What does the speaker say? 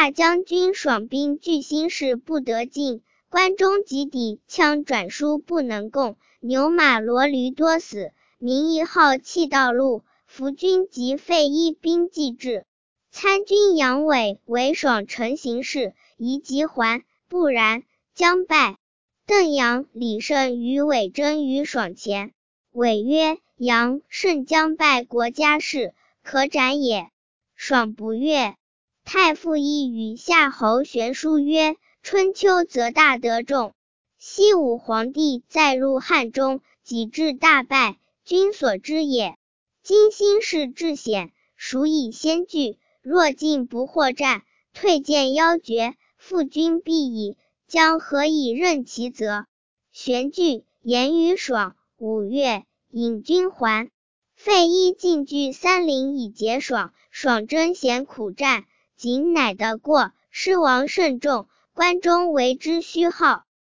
大将军爽兵据新市不得进，关中及抵羌转书不能供，牛马骡驴多死，民一号弃道路，伏军及费祎兵既至。参军杨伟为爽承行事，宜即还，不然，将败。邓阳、李胜与伟争于爽前。伟曰：杨、胜将败国家事，可斩也。爽不悦。太傅亦与夏侯玄书曰：春秋则大得众。西武皇帝再入汉中，己至大败，君所知也。今新市至险，孰以先惧？若进不获战，退见夭绝，复君必矣，将何以任其责？玄惧，言于爽。5月，引军还。费祎进据三陵以结爽，爽征咸苦战，仅乃得过，失亡甚众，关中为之虚号。